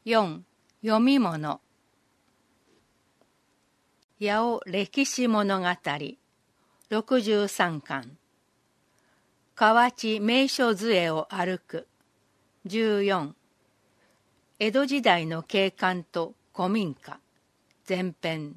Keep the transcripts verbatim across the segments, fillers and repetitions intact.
よん. 読み物。八尾歴史物語ろくじゅうさんかん。河内名所図会を歩くじゅうよん。江戸時代の景観と古民家前編。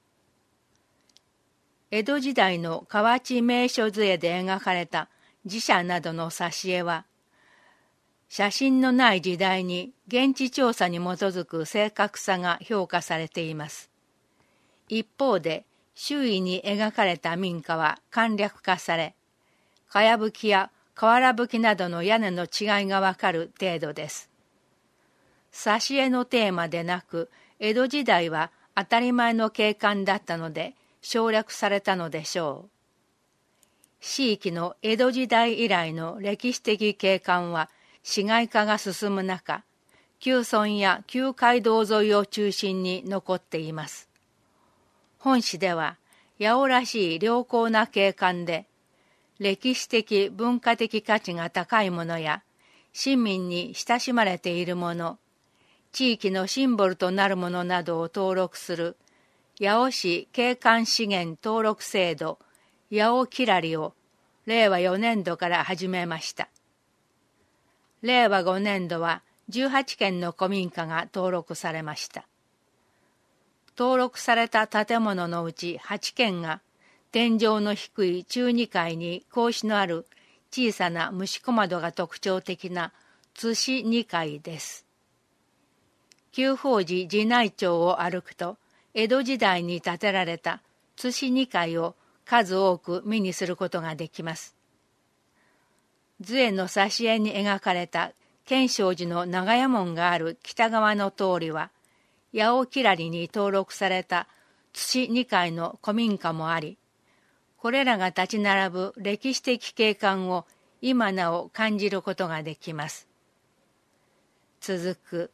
江戸時代の河内名所図会で描かれた寺社などの挿絵は、写真のない時代に現地調査に基づく正確さが評価されています。一方で、周囲に描かれた民家は簡略化され、かやぶきや瓦葺きなどの屋根の違いがわかる程度です。挿絵のテーマでなく、江戸時代は当たり前の景観だったので省略されたのでしょう。地域の江戸時代以来の歴史的景観は市街化が進む中、旧村や旧街道沿いを中心に残っています。本市では八尾らしい良好な景観で、歴史的文化的価値が高いものや市民に親しまれているもの、地域のシンボルとなるものなどを登録する八尾市景観資源登録制度八尾きらりをれいわよねんどから始めました。れいわごねんどはじゅうはちけんの古民家が登録されました。登録された建物のうちはちけんが天井の低い中にかいに格子のある小さな蒸し小窓が特徴的な津市にかいです。久宝寺寺内町を歩くと、江戸時代に建てられた津市にかいを数多く目にすることができます。図会の挿絵に描かれた建正寺の長屋門がある北側の通りは、八尾きらりに登録された津市にかいの古民家もあり、これらが立ち並ぶ歴史的景観を今なお感じることができます。続く。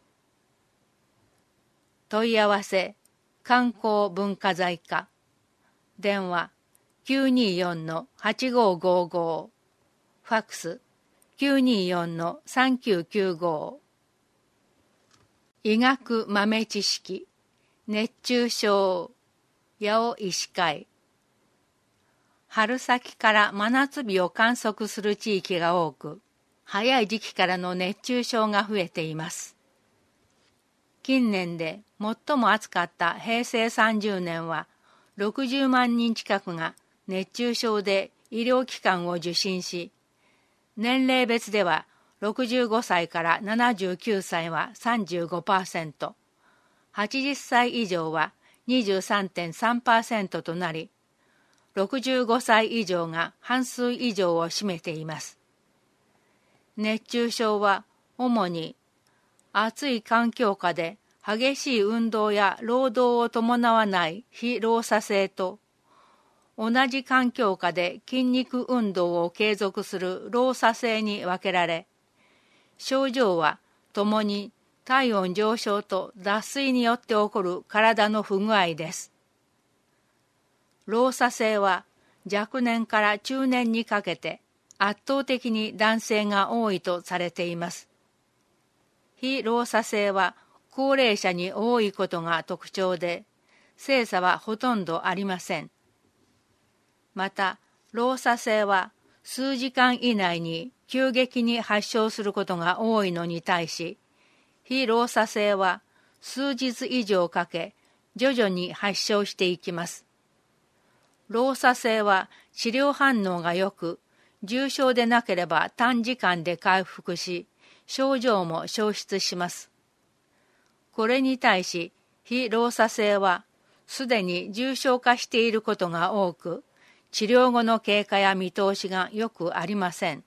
問い合わせ観光文化財課電話 きゅうにーよんのはちごーごーごー ファックス きゅうにーよんのさんきゅうきゅうごー。医学豆知識熱中症八尾医師会。春先から真夏日を観測する地域が多く、早い時期からの熱中症が増えています。近年で最も暑かったへいせいさんじゅうねんはろくじゅうまんにん近くが熱中症で医療機関を受診し、年齢別ではろくじゅうごさいからななじゅうきゅうさいは さんじゅうごパーセント、はちじゅっさい以上は にじゅうさんてんさんパーセント となり、ろくじゅうごさい以上が半数以上を占めています。熱中症は主に暑い環境下で激しい運動や労働を伴わない非労作性と、同じ環境下で筋肉運動を継続する労作性に分けられ、症状はともに体温上昇と脱水によって起こる体の不具合です。労作性は若年から中年にかけて圧倒的に男性が多いとされています。非労作性は高齢者に多いことが特徴で、性差はほとんどありません。また、労作性は数時間以内に急激に発症することが多いのに対し、非労作性は数日以上かけ、徐々に発症していきます。労作性は治療反応が良く、重症でなければ短時間で回復し、症状も消失します。これに対し、非労作性はすでに重症化していることが多く、治療後の経過や見通しがよくありません。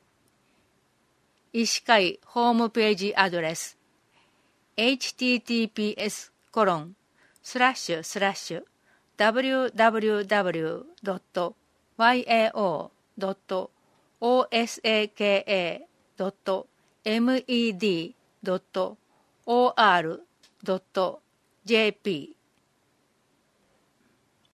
医師会ホームページアドレス エイチティーティーピーエスコロンスラッシュスラッシュダブリューダブリューダブリュードットワイエーオードットオーエスエーケーエードットエムイーディードットオーアールドットジェーピー